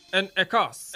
انعکاس.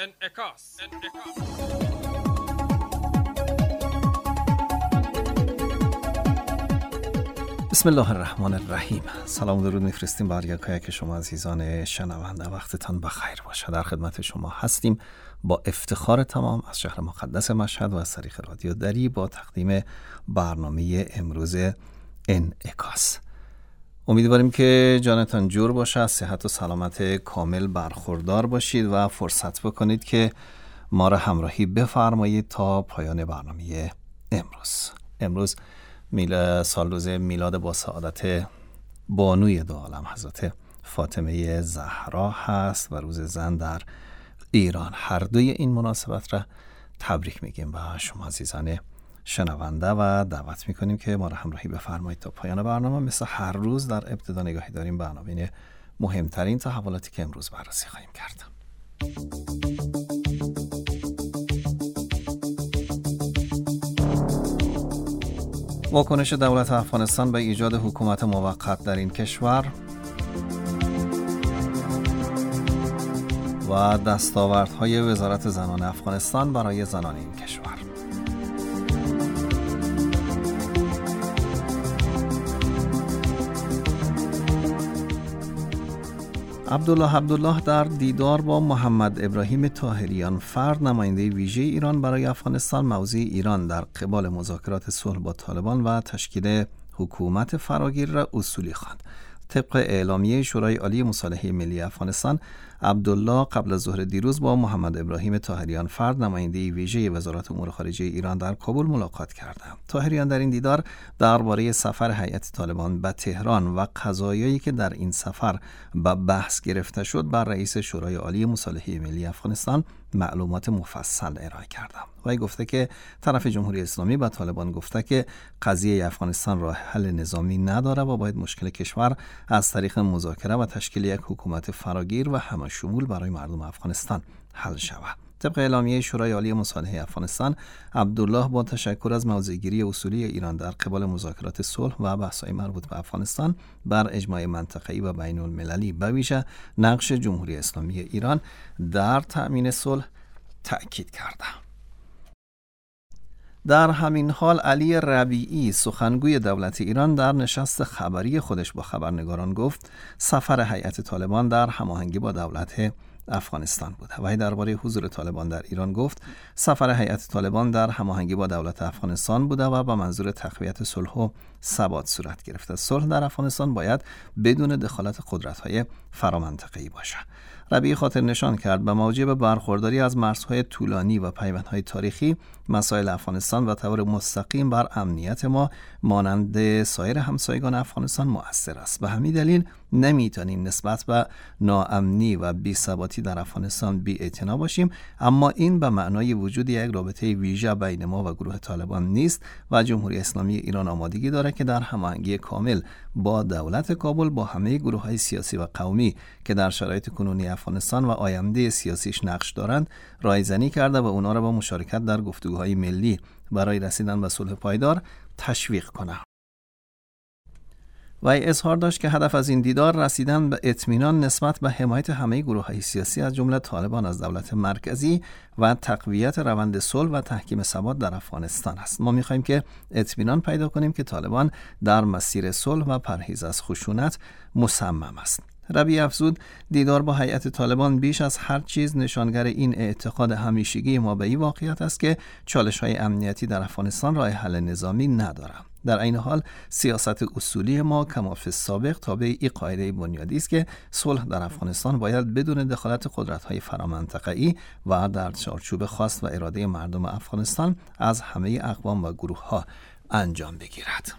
بسم الله الرحمن الرحیم. سلام و درود میفرستیم بر یکایک شما عزیزان شنونده. وقتتان بخیر باشه. در خدمت شما هستیم با افتخار تمام از شهر مقدس مشهد و از طریق رادیو دری با تقدیم برنامه امروز انعکاس. امیدواریم که جانتان جور باشه، از صحت و سلامت کامل برخوردار باشید و فرصت بکنید که ما را همراهی بفرمایید تا پایان برنامه امروز سال روز میلاد با سعادت بانوی دو عالم حضرت فاطمه زهرا هست و روز زن در ایران. هر دوی این مناسبت را تبریک میگیم به شما عزیزان شنونده و دعوت میکنیم که ما را همراهی بفرمایید تا پایان برنامه. مثل هر روز در ابتدا نگاهی داریم به عناوین مهمترین تحولاتی که امروز بررسی خواهیم کرد. واکنش دولت افغانستان به ایجاد حکومت موقت در این کشور و دستاوردهای وزارت زنان افغانستان برای زنان این کشور. عبدالله در دیدار با محمد ابراهیم طاهریان فرد نماینده ویژه ایران برای افغانستان موضع ایران در قبال مذاکرات صلح با طالبان و تشکیل حکومت فراگیر را اصولی خواند. طبق اعلامیه شورای عالی مصالحه ملی افغانستان، عبدالله قبل از ظهر دیروز با محمد ابراهیم طاهریان فرد نماینده ویژه وزارت امور خارجه ایران در کابل ملاقات کردند. طاهریان در این دیدار درباره سفر هیئت طالبان به تهران و قضایایی که در این سفر به بحث گرفته شد بر رئیس شورای عالی مصالحه ملی افغانستان معلومات مفصل ارائه کردند. وی گفته که طرف جمهوری اسلامی به طالبان گفته که قضیه افغانستان راه حل نظامی نداره و باید مشکل کشور از طریق مذاکره و تشکیل یک حکومت فراگیر و همه‌شمول برای مردم افغانستان حل شود. طبق اعلامیه شورای عالی مصالحه افغانستان، عبدالله با تشکر از موضع‌گیری اصولی ایران در قبال مذاکرات صلح و بحث‌های مربوط به افغانستان بر اجماع منطقه‌ای و بین‌المللی به ویژه نقش جمهوری اسلامی ایران در تأمین صلح تأکید کرد. در همین حال علی ربیعی سخنگوی دولت ایران در نشست خبری خودش با خبرنگاران گفت سفر هیئت طالبان در هماهنگی با دولت افغانستان بوده. و درباره حضور طالبان در ایران گفت سفر هیئت طالبان در هماهنگی با دولت افغانستان بوده و با منظور تقویت صلح و ثبات صورت گرفته. صلح در افغانستان باید بدون دخالت قدرت‌های فرامنطقه‌ای باشد. ربیعی خاطر نشان کرد به موجب برخورداری از مرزهای طولانی و پیوندهای تاریخی، مسائل افغانستان و طور مستقیم بر امنیت ما مانند سایر همسایگان افغانستان مؤثر است. به همین دلیل نمیتونیم نسبت به ناامنی و بی‌ثباتی در افغانستان بی‌اعتنا باشیم، اما این به معنای وجود یک رابطه ویژه بین ما و گروه طالبان نیست و جمهوری اسلامی ایران آمادگی دارد که در هماهنگی کامل با دولت کابل با همه گروه‌های سیاسی و قومی که در شرایط کنونی افغانستان و آینده سیاسیش نقش دارند رایزنی کرده و اونا را با مشارکت در گفتگوهای ملی برای رسیدن به صلح پایدار تشویق کنه. و اظهار داشت که هدف از این دیدار رسیدن به اطمینان نسبت به حمایت همه گروه‌های سیاسی از جمله طالبان از دولت مرکزی و تقویت روند صلح و تحکیم ثبات در افغانستان است. ما می‌خوایم که اطمینان پیدا کنیم که طالبان در مسیر صلح و پرهیز از خشونت مصمم است. ربیعی افزود دیدار با هیئت طالبان بیش از هر چیز نشانگر این اعتقاد همیشگی ما به این واقعیت است که چالش‌های امنیتی در افغانستان راه حل نظامی ندارند. در این حال سیاست اصولی ما کما فی السابق تابع این قاعده بنیادی است که صلح در افغانستان باید بدون دخالت قدرت‌های فرامنطقه‌ای و در چارچوب خواست و اراده مردم افغانستان از همه اقوام و گروه‌ها انجام بگیرد.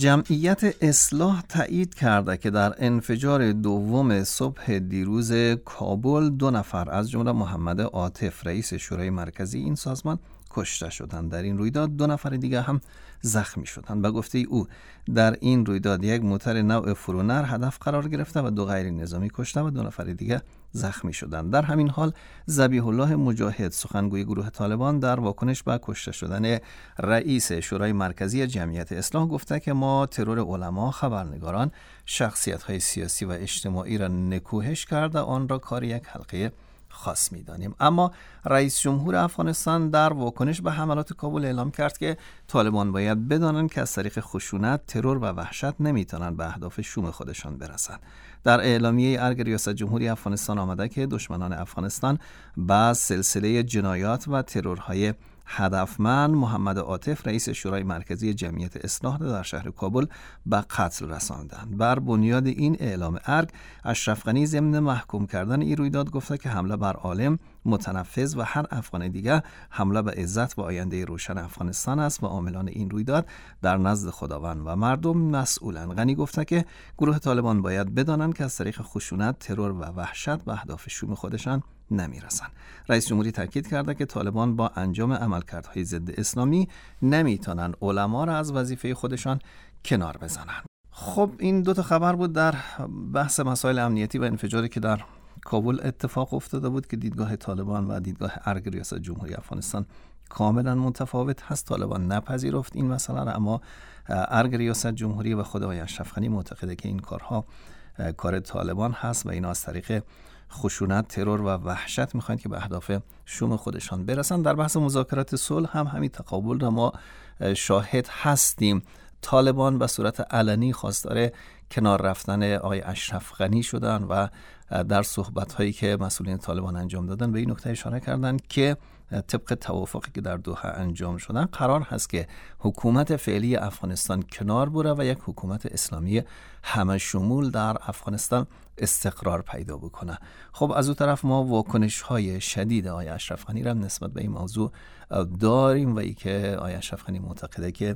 جمعیت اصلاح تایید کرده که در انفجار دوم صبح دیروز کابل 2 نفر از جمله محمد عاطف رئیس شورای مرکزی این سازمان کشته شدند. در این رویداد 2 نفر دیگر هم زخمی شدند. به گفته او در این رویداد یک موتر نوع فرونر هدف قرار گرفته و 2 غیر نظامی کشته و 2 نفر دیگر زخمی شدند. در همین حال ذبیح الله مجاهد سخنگوی گروه طالبان در واکنش به کشته شدن رئیس شورای مرکزی جمعیت اصلاح گفته که ما ترور علما، خبرنگاران، شخصیت‌های سیاسی و اجتماعی را نکوهش کرده آن را کار یک حلقه خاص می‌دانیم. اما رئیس جمهور افغانستان در واکنش به حملات کابل اعلام کرد که طالبان باید بدانند که از طریق خشونت، ترور و وحشت نمی‌توانند به اهداف شوم خودشان برسند. در اعلامیه ارگ ریاست جمهوری افغانستان آمده که دشمنان افغانستان با سلسله جنایات و ترورهای هدفمند محمد عاطف رئیس شورای مرکزی جمعیت اصلاح در شهر کابل به قتل رساندند. بر بنیاد این اعلام ارگ، اشرف غنی ضمن محکوم کردن این رویداد گفته که حمله بر عالم، متنفذ و هر افغان دیگر حمله به عزت و آینده روشن افغانستان است و عاملان این رویداد در نزد خداوند و مردم مسئولند. غنی گفته که گروه طالبان باید بدانند که از طریق خشونت، ترور و وحشت به اهداف شوم خودشان نمیرسند. رئیس جمهوری تاکید کرده که طالبان با انجام عملکردهای ضد اسلامی نمیتونن علما را از وظیفه خودشان کنار بزنند. خب این 2 خبر بود در بحث مسائل امنیتی و انفجاری که در کابل اتفاق افتاده بود که دیدگاه طالبان و دیدگاه ارگ ریاست جمهوری افغانستان کاملا متفاوت هست. طالبان نپذیرفت این مسئله را، اما ارگ ریاست جمهوری و خود آقای اشرف غنی معتقده که این کارها کار طالبان هست و اینا از طریق خشونت، ترور و وحشت میخواین که به اهداف شوم خودشان برسن. در بحث مذاکرات صلح هم همین تقابل را ما شاهد هستیم. طالبان به صورت علنی خواستار کنار رفتن آقای اشرف غنی شدن و در صحبت‌هایی که مسئولین طالبان انجام دادن به این نکته اشاره کردند که طبق توافقی که در دوحه انجام شدن قرار هست که حکومت فعلی افغانستان کنار بره و یک حکومت اسلامی همه شمول در افغانستان استقرار پیدا بکنه. خب از اون طرف ما واکنش‌های شدید آقای اشرف غنی را نسبت به این موضوع داریم و ای که آقای اشرف غنی معتقده که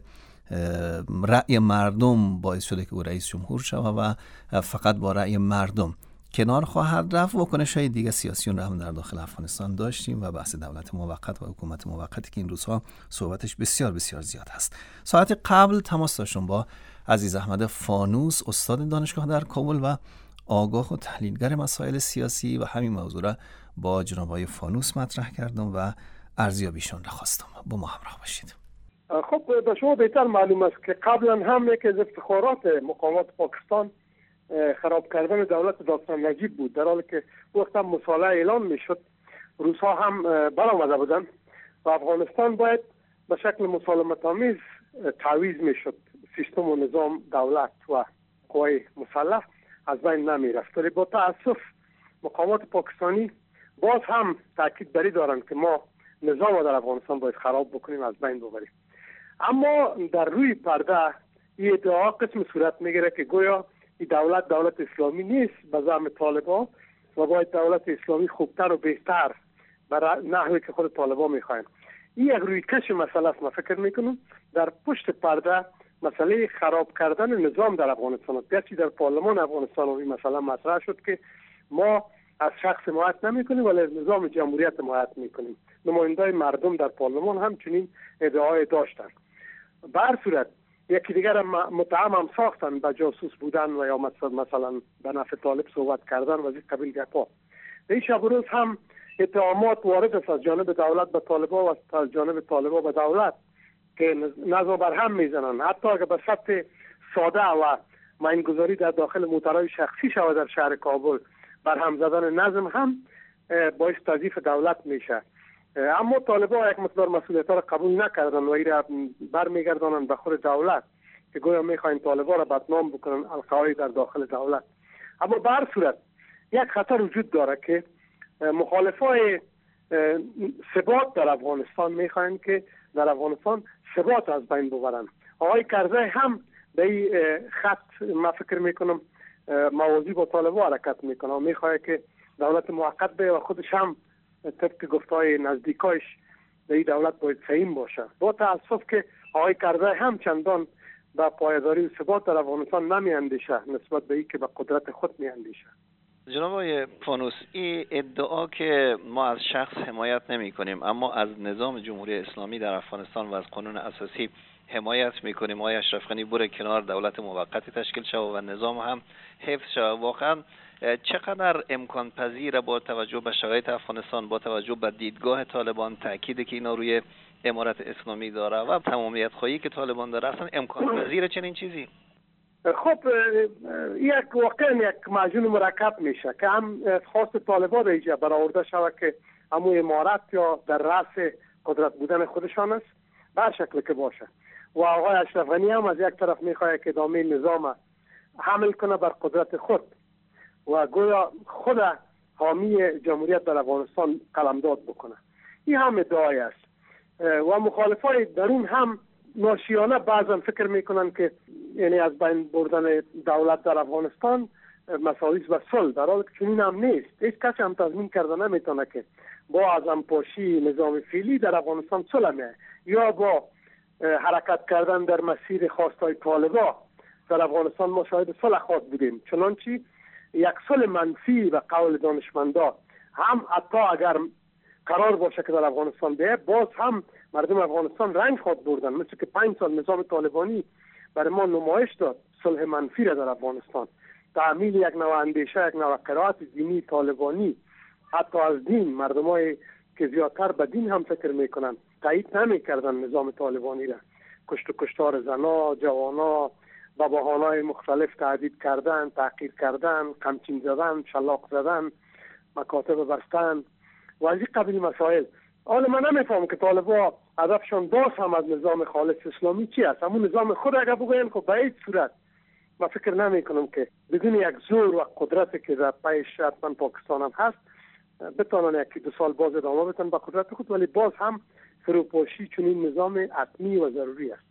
رأی مردم باعث شده که او رئیس جمهور شود و فقط با رأی مردم کنار خواهد رفت. واکنش‌های دیگه سیاسیون را هم در داخل افغانستان داشتیم و بحث دولت موقت و حکومت موقتی که این روزها صحبتش بسیار بسیار زیاد هست. ساعت قبل تماس داشتم با عزیز احمد فانوس، استاد دانشگاه در کابل و آگاه و تحلیلگر مسائل سیاسی، و همین موضوع را با جناب آقای فانوس مطرح کردم و ارزیابیشون را خواستم. با ما همراه باشید. خب به شما بهتر معلوم است که قبلا هم یکی از افتخارات مقامات پاکستان خراب کردن دولت دکتر نجیب بود، در حالی که وقتی مصالحه اعلان میشد روس‌ها هم برآمده بودند و افغانستان باید به شکل مسالمت آمیز تعویض میشد. سیستم و نظام دولت و قوای مسلح از بین نمی رفت. ولی با تأسف مقامات پاکستانی باز هم تاکید بری دارند که ما نظام در افغانستان باید خراب بکنیم، از بین ببریم. اما در روی پرده این ادعا قسم صورت میگیره که گویا این دولت اسلامی نیست به زعم طالبان و باید دولت اسلامی خوبتر و بهتر برای نحوی که خود طالبان میخواین. این یک روی کش مسئله است. من فکر میکنم در پشت پرده مسئله خراب کردن نظام در افغانستان است. گرچه در پارلمان افغانستان این مسئله مطرح شد که ما از شخص حمایت نمیکنیم ولی از نظام جمهوریت حمایت میکنیم. نمایندای مردم در پارلمان هم چنین ادعای داشتند. به هر صورت یکی دیگر متهم هم ساختن به جاسوس بودن و یا مثلا به نفع طالب صحبت کردن و از این قبیل گپا. این شب و روز هم اتهامات وارد است از جانب دولت به طالبان و از جانب طالبان به دولت که نظم بر هم میزنن. حتی اگر به سطح ساده و ماینگذاری در داخل موترهای شخصی شود در شهر کابل بر هم زدن نظم هم باعث تضعیف دولت میشه. اما طالبان یک مقدار مسئولیت را قبول نکردن و این را برمیگردانند به خود دولت که گویا میخواین طالبان را بدنام بکنن القواعد در داخل دولت. اما به هر صورت یک خطر وجود داره که مخالفای ثبات در افغانستان میخواین که در افغانستان ثبات از بین ببرن. آقای کرزی هم به این خط من فکر میکنم موازی با طالبان حرکت میکنه و میخواد که دولت موقت به و خودش هم طبق گفتهای نزدیکایش به این دولت باید سعیم باشه. با تاسف که آقای کرزی هم چندان به پایداری و ثبات در افغانستان نمی اندیشه نسبت به اینکه به قدرت خود می اندیشه. جناب آقای فانوس، این ادعا که ما از شخص حمایت نمی کنیم اما از نظام جمهوری اسلامی در افغانستان و از قانون اساسی حمایت می کنیم، آقای اشرف غنی بره کنار، دولت موقتی تشکیل شود و نظام هم حفظ شود، واقعا چقدر امکان پذیره با توجه به شرایط افغانستان، با توجه به دیدگاه طالبان، تأکیدی که اینا روی امارت اسلامی داره و تمامیت خواهی که طالبان داره، اصلا امکان پذیره چنین چیزی؟ خب یک واقعا یک معجون مرکب میشه که هم خواست طالبان ایجا برآورده شود که همو امارت یا در رأس قدرت بودن خودشان است بر شکل که باشه، و آقای اشرف غنی هم از یک طرف میخواد که ادامه نظام حمل کنه بر قدرت خود و گویا خود حامی جمهوریت در افغانستان قلمداد بکنه. این هم ادعای است و مخالفای درون هم ناشیانه بعضا فکر میکنن که یعنی از بین بردن دولت در افغانستان مساوی به صلح، در حالی که چنین هم نیست. هیچ کسی هم تضمین کرده نمیتونه که با ازمپاشی نظام فعلی در افغانستان صلح میه یا با حرکت کردن در مسیر خواستای طالبان در افغانستان ما شاهد صلح خواهد بودیم. چنانچه یک صلح منفی و قول دانشمندا هم حتی اگر قرار باشه که در افغانستان بیه، باز هم مردم افغانستان رنج خواهد بردن، مثل که 5 سال نظام طالبانی برای ما نمایش داد صلح منفی را در افغانستان، تعمیل یک نوع اندیشه، یک نوع قرائت دینی طالبانی، حتی از دین مردمای که زیادتر به دین هم فکر میکنن تایید نمیکردن نظام طالبانی را. کشت و کشتار زنا، جوانا، با بهانه‌های مختلف تهدید کردن، تحقیر کردن، قمچین زدن، شلاق زدن، مکاتب بستن و از این قبیل مسائل. حالا من نمیفهم که طالبان هدفشان باز هم از نظام خالص اسلامی چی است. همون نظام خود اگر بگوین که به هیچ صورت من فکر نمی کنم که بدون یک زور و قدرتی که در پیش حتما پاکستان هم هست بتانن 1-2 سال باز ادامه بدن به قدرت خود، ولی باز هم فروپاشی چنین نظام حتمی و ضروری است.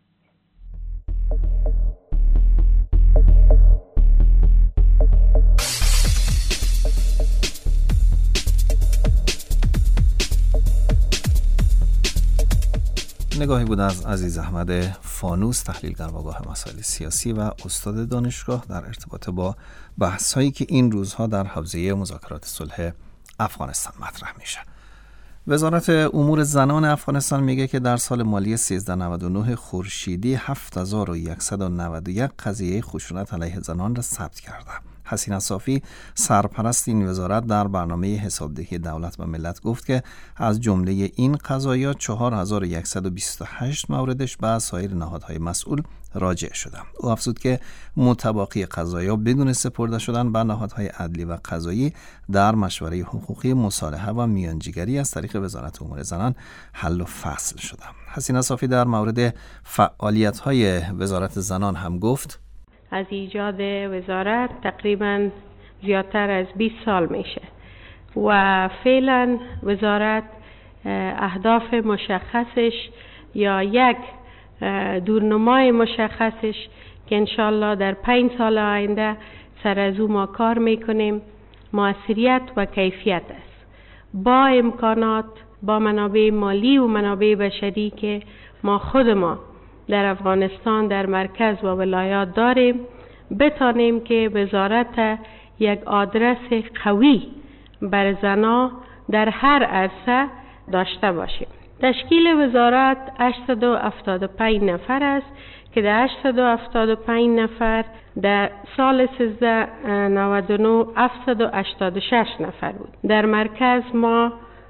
نگاهی بود از عزیز احمد فانوس، تحلیلگر واگاه مسائل سیاسی و استاد دانشگاه در ارتباط با بحث‌هایی که این روزها در حوزه مذاکرات صلح افغانستان مطرح میشه. وزارت امور زنان افغانستان میگه که در سال مالی 1399 خورشیدی 7191 قضیه خشونت علیه زنان را ثبت کرده. حسینه صافی سرپرست این وزارت در برنامه حسابدهی دولت و ملت گفت که از جمله این قضایا 4128 موردش به سایر نهادهای مسئول راجع شده. او افزود که متباقی قضایا بدون سپرده شدن به نهادهای عدلی و قضایی در مشوره حقوقی مصالحه و میانجیگری از طریق وزارت امور زنان حل و فصل شده. حسینه صافی در مورد فعالیت‌های وزارت زنان هم گفت: از ایجاد وزارت تقریبا زیادتر از 20 سال میشه و فعلا وزارت اهداف مشخصش یا یک دورنمای مشخصش که انشالله در 5 سال آینده سر از او ما کار میکنیم موثریت و کیفیت است، با امکانات، با منابع مالی و منابع بشری که ما در افغانستان در مرکز و ولایات داریم، بتانیم که وزارت یک آدرس قوی بر زنا در هر عرصه داشته باشیم. تشکیل وزارت 875 نفر است که در 875 نفر در سال 1399 786 نفر بود. در مرکز ما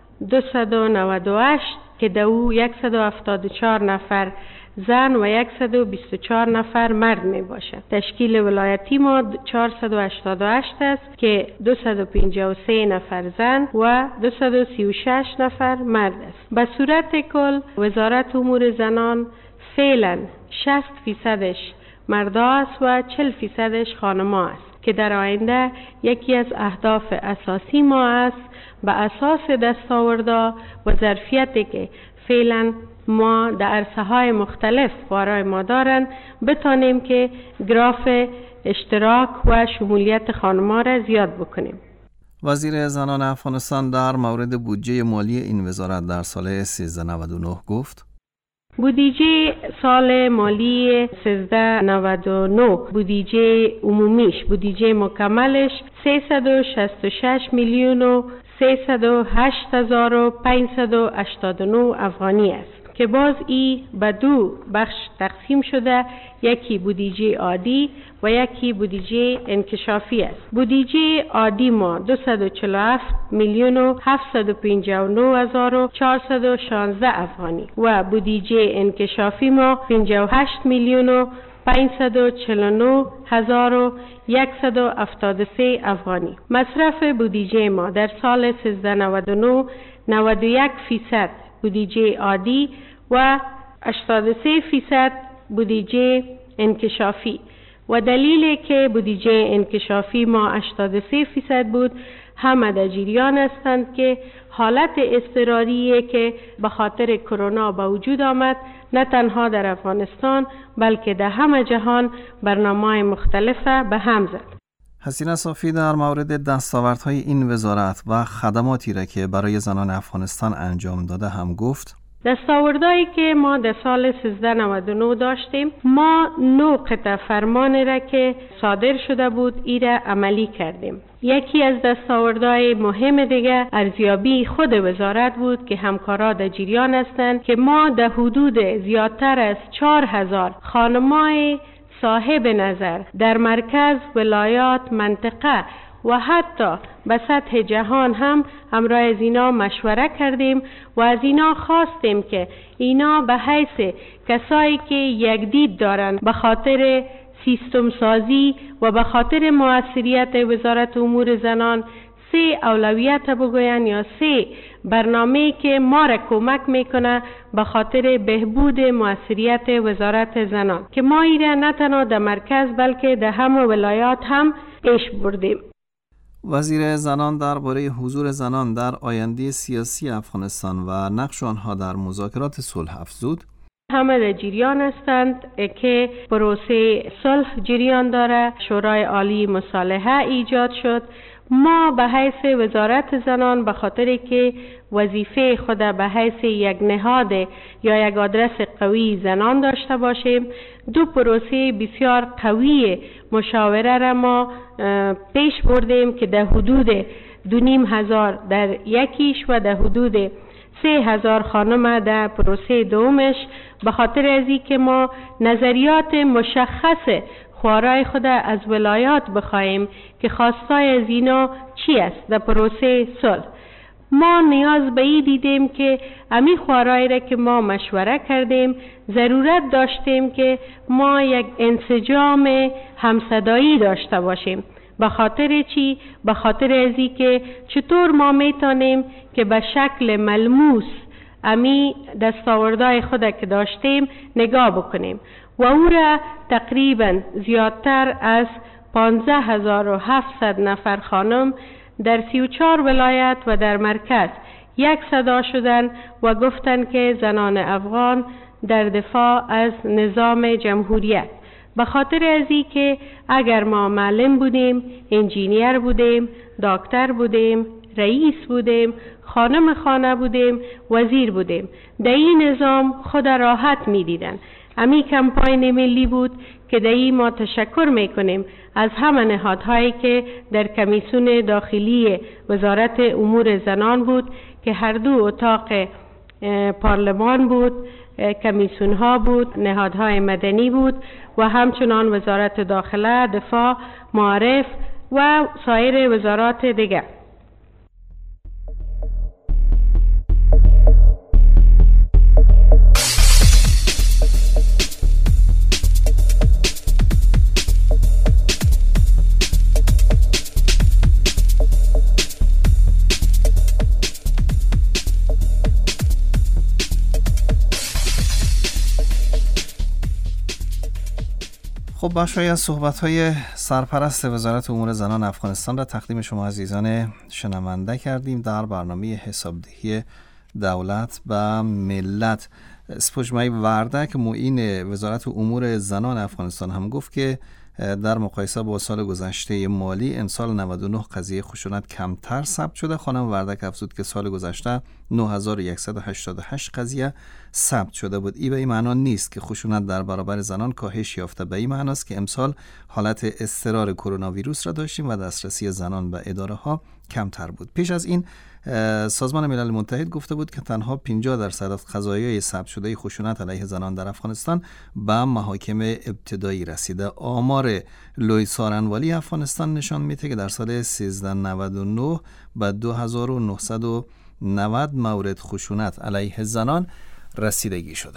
298 که در او 174 نفر زن و 124 نفر مرد می باشد. تشکیل ولایتی ما 488 است که 253 نفر زن و 236 نفر مرد است. به صورت کل وزارت امور زنان فعلا 60% مردا است و 40% خانما است که در آینده یکی از اهداف اساسی ما است به اساس دستاوردها و ظرفیتی که فعلا ما در عرصه‌های مختلف برای ما دارن بتانیم که گراف اشتراک و شمولیت خانم‌ها را زیاد بکنیم. وزیر زنان افغانستان در مورد بودجه مالی این وزارت در سال 1399 گفت: بودجه سال مالی 1399 بودجه عمومیش، بودجه مکملش 366 میلیون و 308,589 افغانی است که باز ای به دو بخش تقسیم شده، یکی بودجه عادی و یکی بودجه انکشافی است. بودجه عادی ما 247 میلیون و 759,416 افغانی و بودجه انکشافی ما 58 میلیون و 549,173 افغانی. مصرف بودجه ما در سال 1399 91% بودجه عادی و 83% بودجه انکشافی و دلیلی که بودجه انکشافی ما 83% بود همه در جریان هستند که حالت اضطراریه که به خاطر کرونا به وجود آمد نه تنها در افغانستان بلکه در همه جهان برنامه‌های مختلفه به هم زد. حسینه صافی در مورد دستاوردهای این وزارت و خدماتی را که برای زنان افغانستان انجام داده هم گفت. دستاوردهایی که ما در سال 1399 داشتیم، ما 9 قطع فرمان را که صادر شده بود ای را عملی کردیم. یکی از دستاوردهای مهم دیگه ارزیابی خود وزارت بود که همکارا در جریان هستند که ما در حدود زیادتر از 4000 خانمای صاحب نظر در مرکز، ولایات، منطقه و حتی به سطح جهان هم همراه از اینا مشوره کردیم و از اینا خواستیم که اینا به حیث کسایی که یک دید دارن به خاطر سیستم سازی و به خاطر موثریت وزارت امور زنان 3 اولویت بگوین یا 3 برنامه که ما را کمک میکنه به خاطر بهبود موثریت وزارت زنان که ما ایره نه تنها در مرکز بلکه در همه ولایات هم پیش بردیم. وزیر زنان درباره حضور زنان در آینده سیاسی افغانستان و نقش آنها در مذاکرات صلح افزود. همه در جریان هستند که پروسه صلح جریان داره، شورای عالی مصالحه ایجاد شد. ما به حیث وزارت زنان به خاطر که وظیفه خود به حیث یک نهاد یا یک آدرس قوی زنان داشته باشیم، 2 پروسه بسیار قوی مشاوره را ما پیش بردیم که در حدود 2,500 در یکیش و در حدود 3,000 خانم در پروسه دومش، به خاطر ازی که ما نظریات مشخص خوارای خود از ولایات بخواهیم که خواستای از اینا چی است در پروسه صلح. ما نیاز به این دیدیم که امی خوارای را که ما مشوره کردیم ضرورت داشتیم که ما یک انسجام همصدایی داشته باشیم. به خاطر چی؟ به خاطر ازی که چطور ما میتونیم که به شکل ملموس امی دستاوردهای خود که داشتیم نگاه بکنیم و او را تقریبا زیادتر از 15,700 نفر خانم در 34 ولایت و در مرکز یک صدا شدن و گفتن که زنان افغان در دفاع از نظام جمهوریت. به خاطر ازی که اگر ما معلم بودیم، انجینیر بودیم، دکتر بودیم، رئیس بودیم، خانم خانه بودیم، وزیر بودیم، در این نظام خود راحت می دیدن. امی کمپاین ملی بود که در این ما تشکر میکنیم از همه نهادهایی که در کمیسیون داخلی وزارت امور زنان بود که هر 2 اتاق پارلمان بود، کمیسیون ها بود، نهادهای مدنی بود و همچنان وزارت داخله، دفاع، معارف و سایر وزارات دیگر. خب بخشی از صحبت‌های سرپرست وزارت امور زنان افغانستان را تقدیم شما عزیزان شنونده کردیم در برنامه حسابدهی دولت به ملت. سپوجمای وردک معین وزارت امور زنان افغانستان هم گفت که در مقایسه با سال گذشته مالی امسال 99 قضیه خشونت کمتر ثبت شده. خانم وردک افزود که سال گذشته 9188 قضیه ثبت شده بود. این به این معنا نیست که خشونت در برابر زنان کاهش یافته، به این معناست که امسال حالت اضطرار کرونا ویروس را داشتیم و دسترسی زنان به اداره ها کمتر بود. پیش از این سازمان ملل متحد گفته بود که تنها 50% از قضایای ثبت شده خشونت علیه زنان در افغانستان به محاکم ابتدایی رسیده. آمار لوی سارنوالی افغانستان نشان میده که در سال 1399 به 2990 مورد خشونت علیه زنان رسیدگی شده.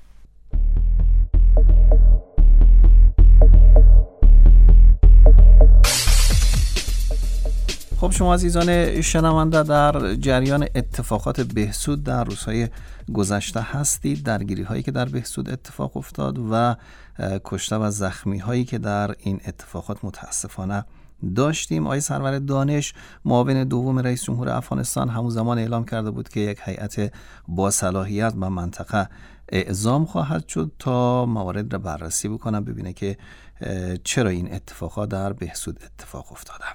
خب شما عزیزان شنونده در جریان اتفاقات بهسود در روزهای گذشته هستید. درگیری هایی که در بهسود اتفاق افتاد و کشته و زخمی هایی که در این اتفاقات متاسفانه داشتیم. آقای سرور دانش معاون دوم رئیس جمهور افغانستان همون زمان اعلام کرده بود که یک هیئت با صلاحیت به منطقه اعزام خواهد شد تا موارد را بررسی بکنه، ببینه که چرا این اتفاقات در بهسود اتفاق افتاده.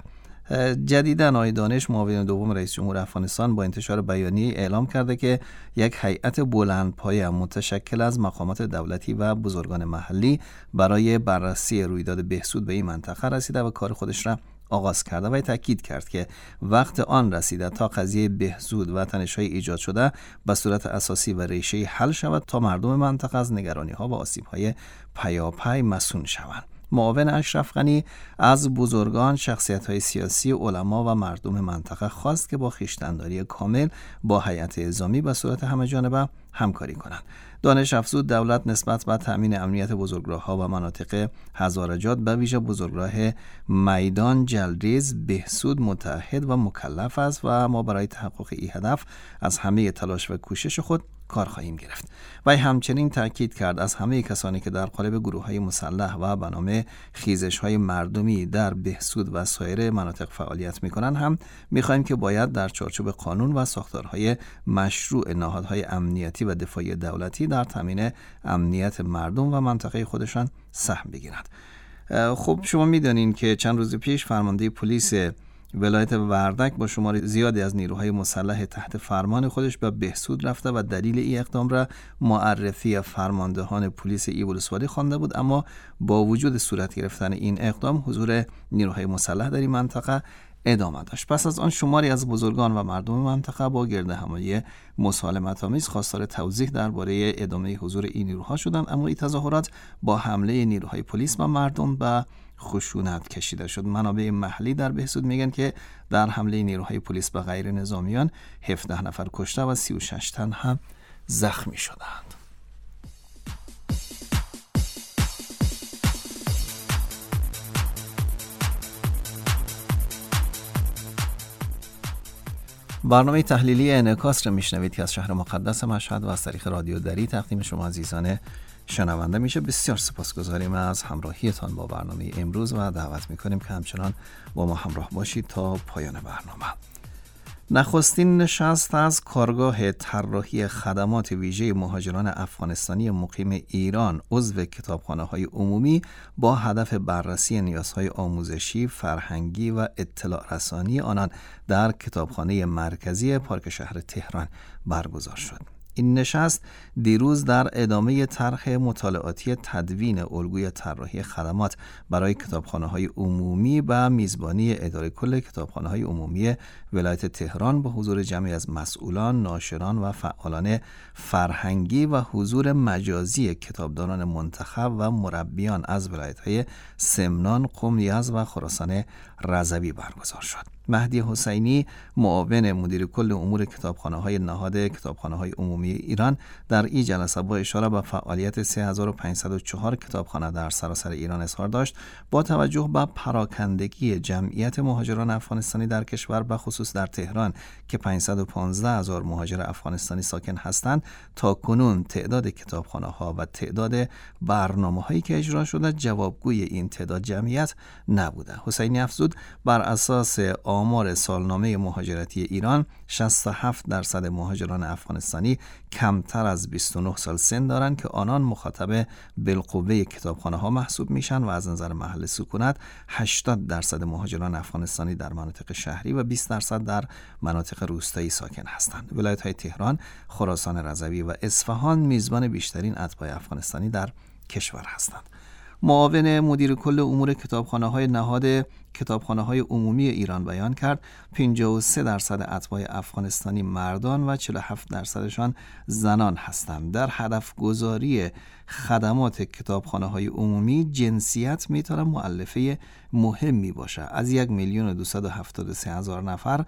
جدیداً آقای دانش معاون دوم رئیس جمهور افغانستان با انتشار بیانیه اعلام کرده که یک هیئت بلندپایه متشکل از مقامات دولتی و بزرگان محلی برای بررسی رویداد بهسود به این منطقه رسیده و کار خودش را آغاز کرده و تاکید کرد که وقت آن رسیده تا قضیه بهسود و تنش‌های ایجاد شده به صورت اساسی و ریشه‌ای حل شود تا مردم منطقه از نگرانی‌ها و آسیب‌های پیاپی مسئول شوند. معاون اشرف غنی از بزرگان، شخصیت‌های سیاسی، علما و مردم منطقه خواست که با خویشتن‌داری کامل با هیئت اعزامی به صورت همه‌جانبه همکاری کنند. دانش افزود دولت نسبت به تامین امنیت بزرگراه‌ها و مناطق هزارجات به ویژه بزرگراه میدان، جلریز، بهسود متعهد و مکلف است و ما برای تحقق این هدف از همه تلاش و کوشش خود کار خواهیم گرفت. و همچنین تاکید کرد از همه کسانی که در قالب گروه‌های مسلح و به نام خیزش‌های مردمی در بهسود و سایر مناطق فعالیت می‌کنند هم می‌خواهیم که باید در چارچوب قانون و ساختارهای مشروع نهادهای امنیتی و دفاعی دولتی در تامین امنیت مردم و منطقه خودشان سهم بگیرند. خب شما می‌دانید که چند روز پیش فرمانده پلیس ولایت وردک با شمار زیادی از نیروهای مسلح تحت فرمان خودش به بهسود رفته و دلیل این اقدام را معرفی فرماندهان پلیس ولسوالی خوانده بود، اما با وجود صورت گرفتن این اقدام حضور نیروهای مسلح در این منطقه ادامه داشت. پس از آن شماری از بزرگان و مردم منطقه با گردهمایی مسالمت‌آمیز خواستار توضیح درباره ادامه حضور این نیروها شدند، اما این تظاهرات با حمله نیروهای پلیس و مردم به خشونت کشیده شد. منابع محلی در بهسود میگن که در حمله نیروهای پلیس به غیر نظامیان 17 نفر کشته و 36 تن هم زخمی شدند. برنامه تحلیلی انعکاس را میشنوید که از شهر مقدس مشهد و از طریق رادیو دری تقدیم شما عزیزان شنونده میشه. بسیار سپاسگزاریم از همراهیتان با برنامه امروز و دعوت میکنیم که همچنان با ما همراه باشید تا پایان برنامه. نخستین نشست از کارگاه طراحی خدمات ویژه مهاجران افغانستانی مقیم ایران عضو کتابخانه‌های عمومی با هدف بررسی نیازهای آموزشی، فرهنگی و اطلاع رسانی آنان در کتابخانه مرکزی پارک شهر تهران برگزار شد. این نشست دیروز در ادامه طرح مطالعاتی تدوین الگوی طراحی خدمات برای کتابخانه‌های عمومی و میزبانی اداره کل کتابخانه‌های عمومی ولایت تهران با حضور جمعی از مسئولان، ناشران و فعالان فرهنگی و حضور مجازی کتابداران منتخب و مربیان از ولایت‌های سمنان، قم، یزد و خراسان رضوی برگزار شد. مهدی حسینی معاون مدیر کل امور کتابخانه‌های نهاد کتابخانه‌های عمومی ایران در این جلسه با اشاره به فعالیت 3504 کتابخانه در سراسر ایران اظهار داشت با توجه به پراکندگی جمعیت مهاجران افغانستانی در کشور به خصوص در تهران که 515,000 مهاجر افغانستانی ساکن هستند، تا کنون تعداد کتابخانه‌ها و تعداد برنامه‌هایی که اجرا شده جوابگوی این تعداد جمعیت نبوده. حسینی افزود بر اساس آمار سالنامه مهاجرتی ایران 67% مهاجران افغانستانی کمتر از 29 سال سن دارند که آنان مخاطب بالقوه کتابخانه‌ها محسوب میشن و از نظر محل سکونت 80% مهاجران افغانستانی در مناطق شهری و 20% در مناطق روستایی ساکن هستند. ولایت‌های تهران، خراسان رضوی و اصفهان میزبان بیشترین اتباع افغانستانی در کشور هستند. معاون مدیر کل امور کتابخانه‌های نهاد کتابخانه‌های عمومی ایران بیان کرد 53% اتباع افغانستانی مردان و 47%شان زنان هستند. در هدف گذاری خدمات کتابخانه‌های عمومی جنسیت میتونه مؤلفه مهمی باشه. از 1,273,000 نفر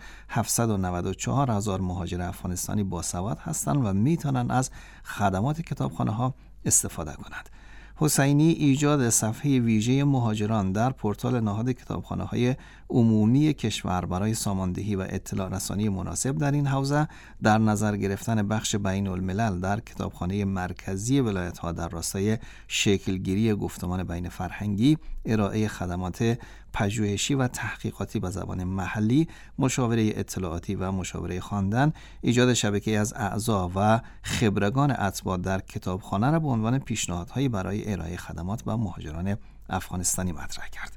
794,000 مهاجر افغانستانی باسواد هستند و میتونن از خدمات کتابخانه‌ها استفاده کنند. حسینی ایجاد صفحه ویژه مهاجران در پورتال نهاد کتابخانه‌های عمومی کشور برای ساماندهی و اطلاع رسانی مناسب در این حوزه، در نظر گرفتن بخش بین الملل در کتابخانه مرکزی ولایت‌ها در راستای شکلگیری گفتمان بین فرهنگی، ارائه خدمات پژوهشی و تحقیقاتی به زبان محلی، مشاوره اطلاعاتی و مشاوره خواندن، ایجاد شبکه از اعضا و خبرگان اتباع در کتابخانه را به عنوان پیشنهادهایی برای ارائه خدمات به مهاجران افغانستانی مطرح کرد.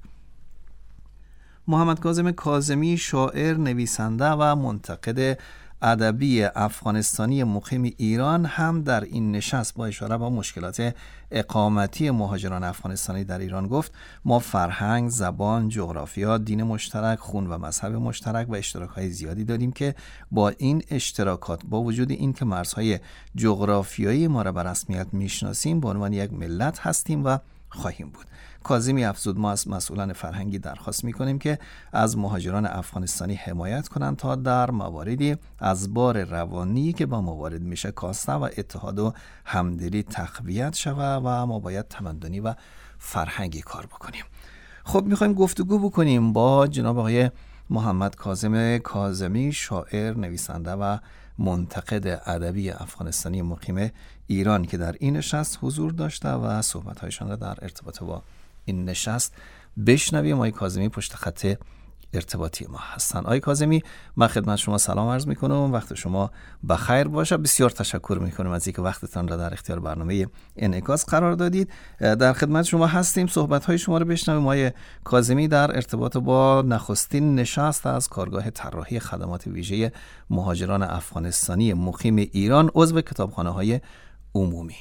محمد کاظم کاظمی، شاعر، نویسنده و منتقد ادبی افغانستانی مقیم ایران، هم در این نشست با اشاره به مشکلات اقامتی مهاجران افغانستانی در ایران گفت: ما فرهنگ، زبان، جغرافیا، دین مشترک، خون و مذهب مشترک و اشتراک‌های زیادی داریم که با این اشتراکات، با وجود این که مرزهای جغرافیایی ما را به رسمیت میشناسیم، به عنوان یک ملت هستیم و خواهیم بود. کاظمی افزود: ما از مسئولان فرهنگی درخواست می‌کنیم که از مهاجران افغانستانی حمایت کنند تا در مواردی از بار روانی که با ما وارد میشه کاسته و اتحاد و همدلی تقویت شود و ما باید تمدنی و فرهنگی کار بکنیم. خب می‌خوایم گفتگو بکنیم با جناب آقای محمد کاظم کاظمی، شاعر، نویسنده و منتقد ادبی افغانستانی مقیم ایران که در این نشست حضور داشته و صحبت‌هایشان را در ارتباط با این نشست بشنویم. آقای کاظمی پشت خط ارتباطی ما هستن. آقای کاظمی، من خدمت شما سلام عرض میکنم، وقت شما بخیر باشه. بسیار تشکر میکنم از اینکه وقتتان را در اختیار برنامه انعکاس قرار دادید. در خدمت شما هستیم، صحبت‌های شما رو بشنویم. آقای کاظمی در ارتباط با نخستین نشست از کارگاه طراحی خدمات ویژه مهاجران افغانستانی مقیم ایران، عضو کتابخانه‌های عمومی.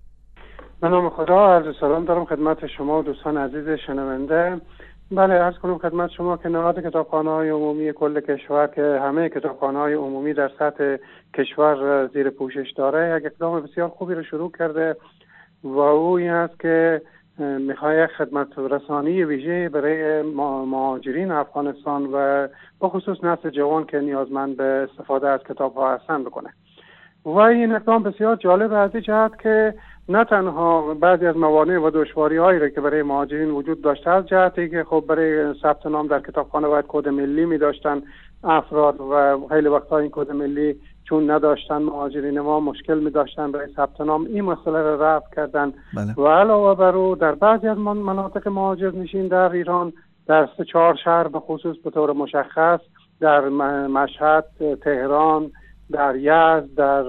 به نام خدا، عرض سلام دارم خدمت شما و دوستان عزیز شنونده. بله، عرض کنم خدمت شما که نهاد کتابخانه‌های عمومی کل کشور که همه کتابخانه‌های عمومی در سطح کشور زیر پوشش داره، یک اقدام بسیار خوبی رو شروع کرده و او این است که میخواد خدمت رسانی ویژه برای مهاجرین افغانستان و به خصوص نسل جوان که نیازمند به استفاده از کتاب‌ها هستند بکنه. و این اقدام بسیار جالب از این جهت که نه تنها بعضی از موانع و دشواری‌هایی را که برای مهاجرین وجود داشته، از جهتی که خب برای ثبت نام در کتابخانه باید کد ملی می-داشتن افراد و خیلی وقتا این کد ملی چون نداشتن مهاجرین ما مشکل می-داشتن برای ثبت نام، این مسئله را رفع کردن. بله. و علاوه بر او در بعضی از مناطق مهاجر نشین در ایران، در 4 شهر به خصوص به طور مشخص، در مشهد، تهران، در یزد، در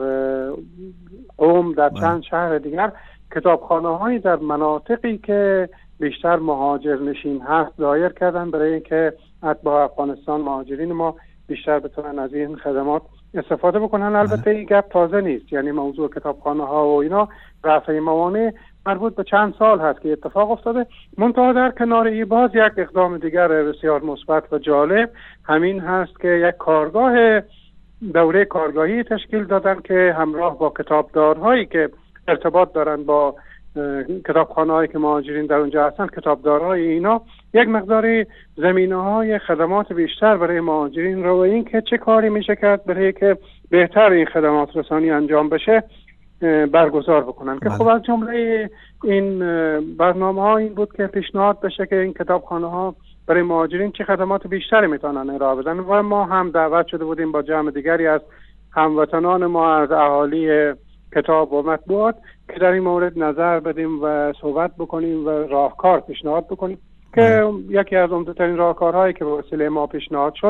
قم، در چند شهر دیگر، کتابخانه‌هایی در مناطقی که بیشتر مهاجر نشین هست دایر کردن برای اینکه اتباع افغانستان، مهاجرین ما بیشتر بتونن از این خدمات استفاده بکنن. البته این گپ تازه نیست، یعنی موضوع کتابخانه‌ها و اینا رفع موانع مربوط به چند سال هست که اتفاق افتاده. منتها در کنار این باز یک اقدام دیگر بسیار مثبت و جالب همین هست که یک کارگاه دوره کارگاهی تشکیل دادن که همراه با کتابدارهایی که ارتباط دارن با کتابخانه‌هایی که مهاجرین در اونجا هستن، کتابدارهای اینا یک مقداری زمینه‌های خدمات بیشتر برای مهاجرین رو و این که چه کاری میشه کرد برای که بهتر این خدمات رسانی انجام بشه برگزار بکنن. که خب از جمله این برنامه‌ها این بود که پیشنهاد بشه که این کتابخانه‌ها برای مهاجرین چه خدمات بیشتری میتونن ارائه بدن و ما هم دعوت شده بودیم با جمع دیگری از هموطنان ما از اهالی کتاب و مطبوعات که در این مورد نظر بدیم و صحبت بکنیم و راهکار پیشنهاد بکنیم که یکی از عمده‌ترین راهکارهایی که به وسیله ما پیشنهاد شد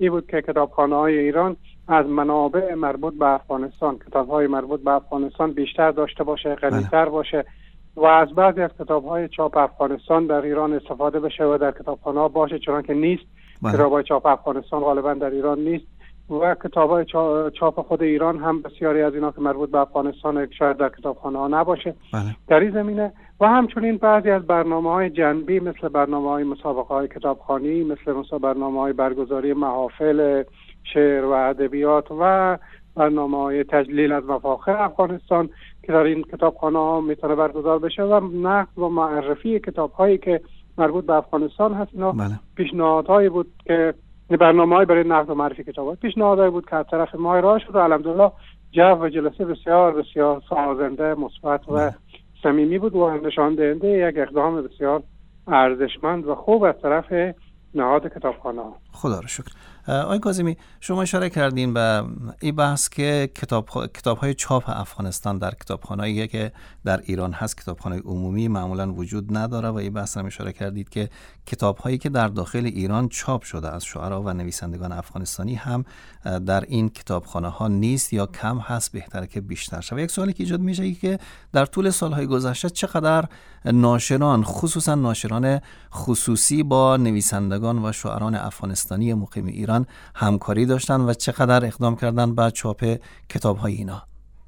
این بود که کتابخانه‌های ایران از منابع مربوط به افغانستان، کتاب‌های مربوط به افغانستان بیشتر داشته باشه، غنی‌تر باشه و از بعضی از کتاب‌های چاپ افغانستان در ایران استفاده بشه و در کتابخانه‌ها باشه، چون که نیست. کتاب‌های چاپ افغانستان غالبا در ایران نیست و کتاب‌های چاپ خود ایران هم بسیاری از اینا که مربوط به افغانستان شاید در کتابخانه‌ها نباشه. در این زمینه و همچنین بعضی از برنامه‌های جنبی مثل برنامه‌های مسابقه‌های کتابخوانی، مثل برنامه‌های برگزاری محافل شعر و ادبیات و برنامه‌های تجلیل از مفاخر افغانستان که در این کتابخانه‌ها میتونه برگزار بشه و نقد و معرفی کتاب‌هایی که مربوط به افغانستان هست. اینا پیشنهادهایی بود که برنامه‌های برای نقد و معرفی کتاب‌ها پیشنهادهایی بود که از طرف ما ارائه شد و الحمدلله جو و جلسه بسیار بسیار سازنده، مثبت و صمیمی بود و نشان دهنده یک اقدام بسیار ارزشمند و خوب از طرف نهاد کتابخانه‌ها. خدا رو شکر. آقای کاظمی، شما اشاره کردین به این بحث که کتاب‌های چاپ افغانستان در کتابخانه‌ای که در ایران هست، کتابخانه عمومی معمولاً وجود نداره و این بحث هم اشاره کردید که کتاب‌هایی که در داخل ایران چاپ شده از شاعران و نویسندگان افغانستانی هم در این کتابخانه‌ها نیست یا کم هست، بهتره که بیشتر شه. و یک سوالی که ایجاد میشه ای که در طول سال‌های گذشته چقدر ناشران، خصوصاً ناشران خصوصی با نویسندگان و شاعران افغانستانی مقیم ایران همکاری داشتن و چقدر اقدام کردن به چاپ کتاب‌های اینا؟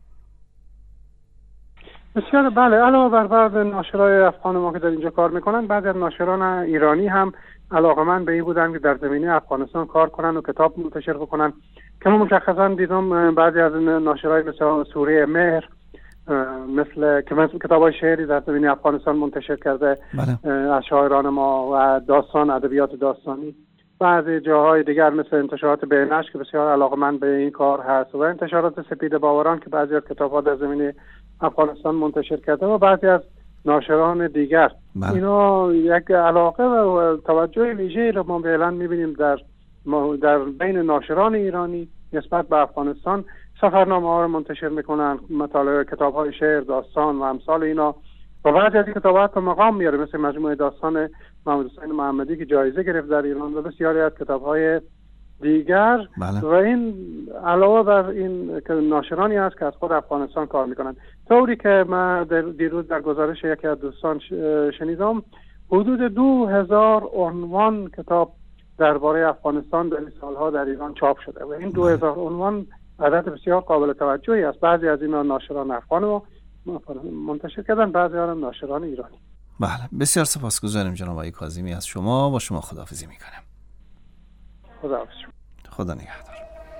بسیار بله، علاوه بر بعض ناشرای افغان ما که در اینجا کار میکنن، بعضی از ناشران ایرانی هم علاقمند به این بودن که در زمینه افغانستان کار کنن و کتاب منتشر بکنن که من مشخصا دیدم بعضی از ناشرای مثل سوره مهر مثل کتاب‌های شعری در زمینه افغانستان منتشر کرده از شاعران ما و داستان، ادبیات داستانی. بعضی جاهای دیگر مثل انتشارات بینش که بسیار علاقمند به این کار هست و انتشارات سپید باوران که بعضی از کتاب‌ها در زمینه افغانستان منتشر کرده و بعضی از ناشران دیگر. اینا یک علاقه و توجه ویژه‌ای را ما فعلا می‌بینیم در بین ناشران ایرانی نسبت به افغانستان. سفرنامه‌ها را منتشر می‌کنن، مطالعه کتاب‌های شعر، داستان و امثال اینا و بعضی از این کتابات مقام میاره مثل مجموعه داستان محمد حسین محمدی که جایزه گرفت در ایران و بسیاری از کتاب‌های دیگر. و این علاوه بر این که ناشرانی هست که از خود افغانستان کار میکنن. طوری که من دیروز در گزارش یکی از دوستان شنیدم حدود 2000 عنوان کتاب درباره افغانستان در این سالها در ایران چاپ شده و این 2000 عنوان عدد بسیار قابل توجهی است. بعضی از اینا ناشران افغان رو منتشر کردن، بعضی ها ناشران ایرانی. بله، بسیار سپاسگزارم جناب آقای کاظمی از شما. با شما خداحافظی میکنم. خداحافظ. خدا نگهدار.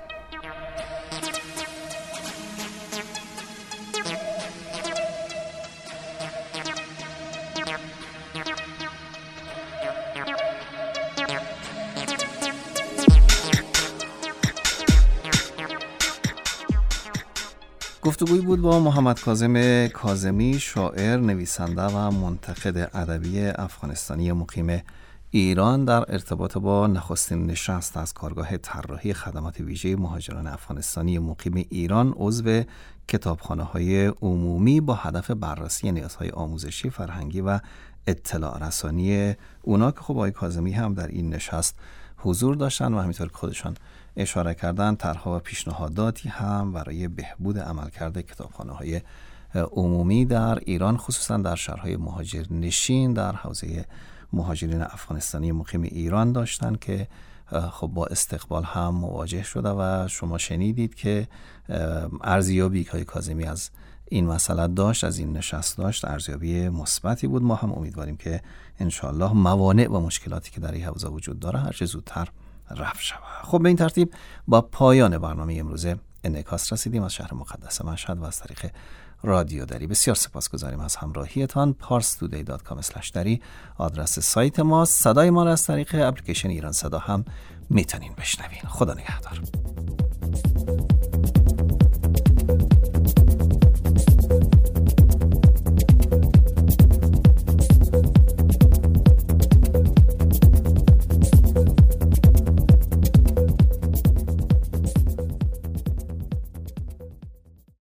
گفتگوی بود با محمد کاظم کاظمی، شاعر، نویسنده و منتقد ادبی افغانستانی مقیم ایران در ارتباط با نخستین نشست از کارگاه طراحی خدمات ویژه مهاجران افغانستانی مقیم ایران عضو کتابخانه‌های عمومی با هدف بررسی نیازهای آموزشی، فرهنگی و اطلاع رسانی اونا که خب آقای کاظمی هم در این نشست حضور داشتن و همینطور که خودشان اشاره کردن طرح‌ها و پیشنهاداتی هم برای بهبود عملکرد کتابخانه‌های عمومی در ایران، خصوصا در شهرهای مهاجرنشین در حوزه مهاجرین افغانستانی مقیم ایران داشتن که خب با استقبال هم مواجه شده و شما شنیدید که ارزیابی که کاظمی از این مسئله داشت، از این نشست داشت، ارزیابی مثبتی بود. ما هم امیدواریم که انشالله موانع و مشکلاتی که در این حوزه وجود داره هر چه زودتر رفع شود. خب به این ترتیب با پایان برنامه امروزه انعکاس رسیدیم از شهر مقدس مشهد و از طریق رادیو دری. بسیار سپاسگزاریم از همراهیتان. parstoday.com/dari آدرس سایت ماست. صدای ما را از طریق اپلیکیشن ایران صدا هم میتونین بشنوین. خدا نگهدار.